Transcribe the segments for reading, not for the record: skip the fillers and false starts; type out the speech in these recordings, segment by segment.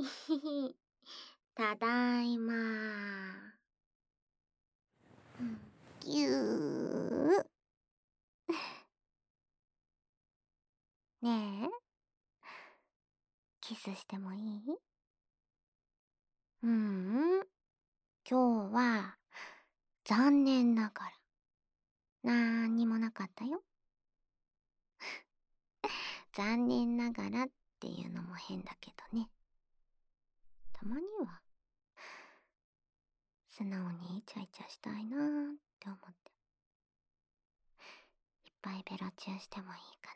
ひひ、ただいま。ぎゅー。ねえ、キスしてもいい？今日は、残念ながら、なんにもなかったよ。残念ながらっていうのも変だけどね。たまには、素直にイチャイチャしたいなーって思って。いっぱいベロチューしてもいいか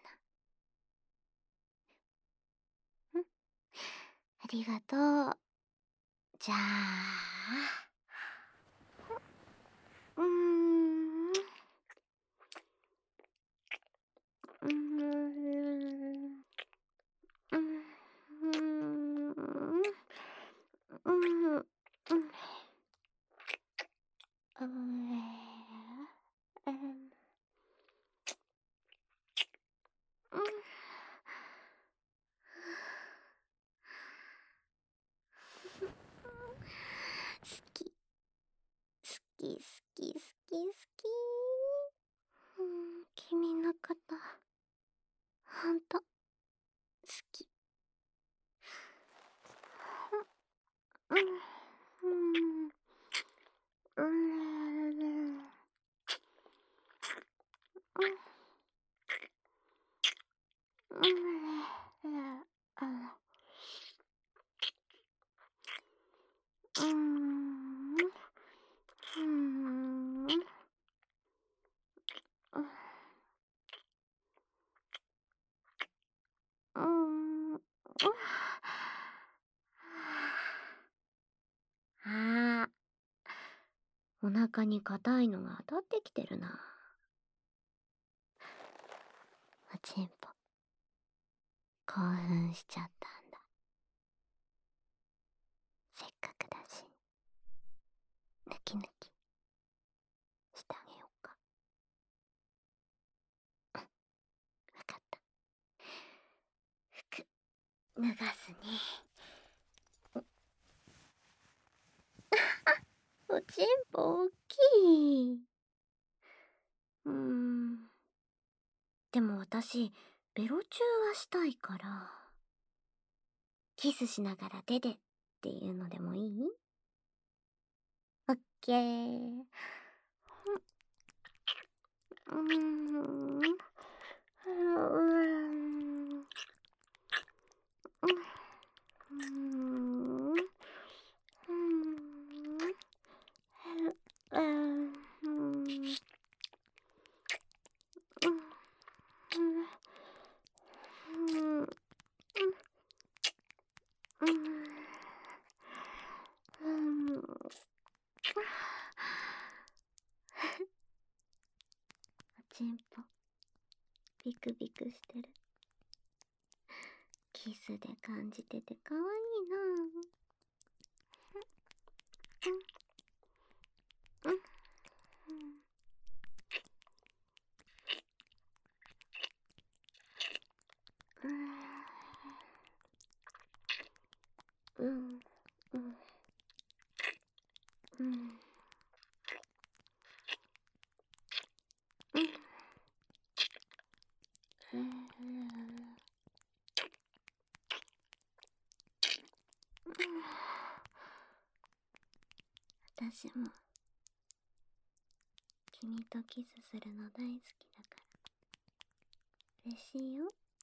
な。ありがとう。じゃあ、うーん。うーん。うーん。うん。うん。好き。好き好き好き好き。君のこと、ほんと、好き。うん。うん。うん。ああ、お腹に硬いのが当たってきてるな。おちんぽ、興奮しちゃったんだ。せっかくだし、ぬきぬきしてあげようか。わかった。服、脱がすね。おちんぽ大きい。でも私、ベロチューはしたいから、キスしながらデデっていうのでもいい？オッケー。おちんぽ、ビクビクしてる。キスで感じててかわいいなぁ。私も君とキスするの大好きだから嬉しいよ。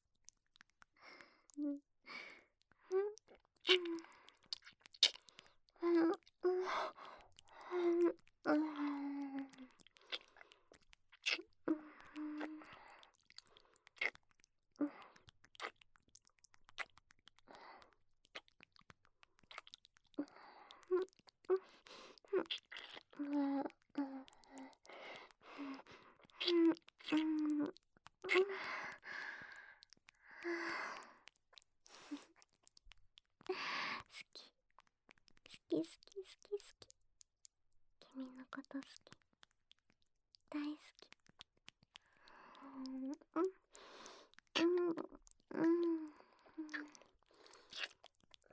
好き好き好き好き。君のこと好き。大好き。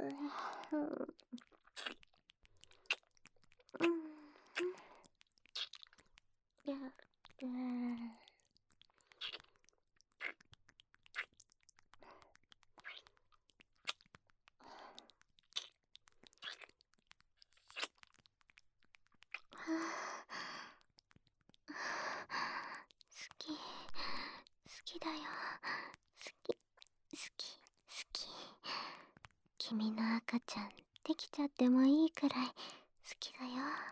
好きだよ。好き。君の赤ちゃんできちゃってもいいくらい好きだよ。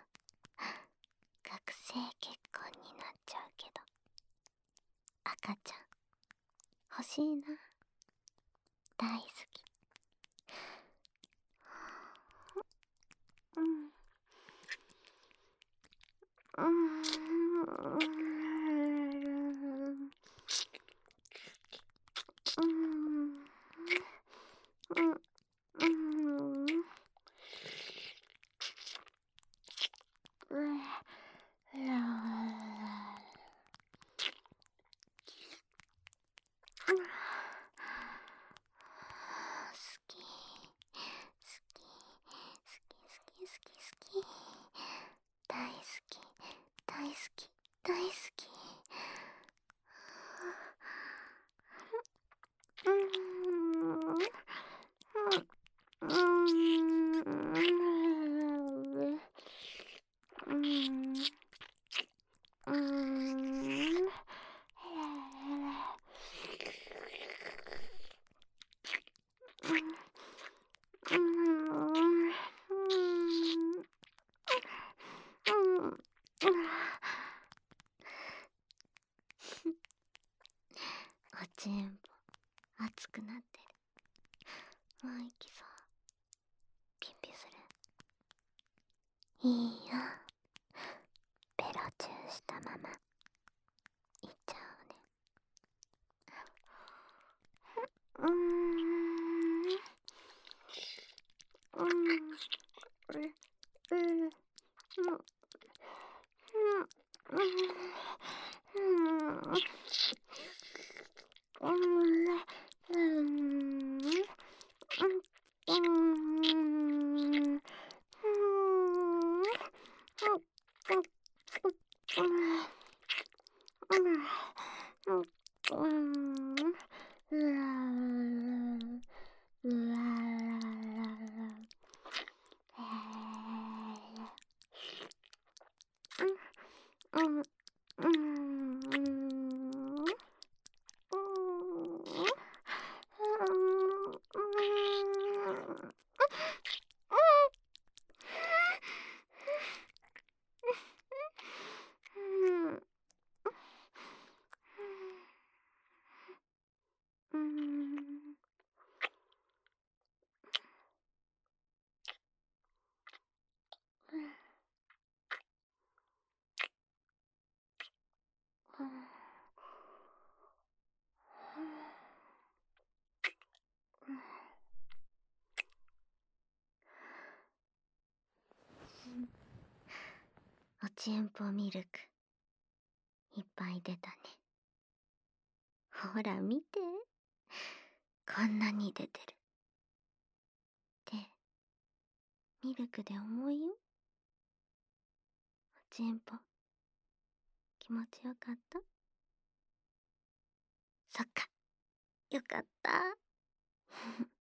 学生結婚になっちゃうけど、赤ちゃん欲しいな。大好き。大好き。おちんぽ熱くなってる。もう行きそう。ピンピンする？いいよ。ベロチューしたままいっちゃうね。おちんぽミルクいっぱい出たね。ほら見て、こんなに出てる。で、ミルクで重いよ。おちんぽ気持ちよかった？そっか、よかった。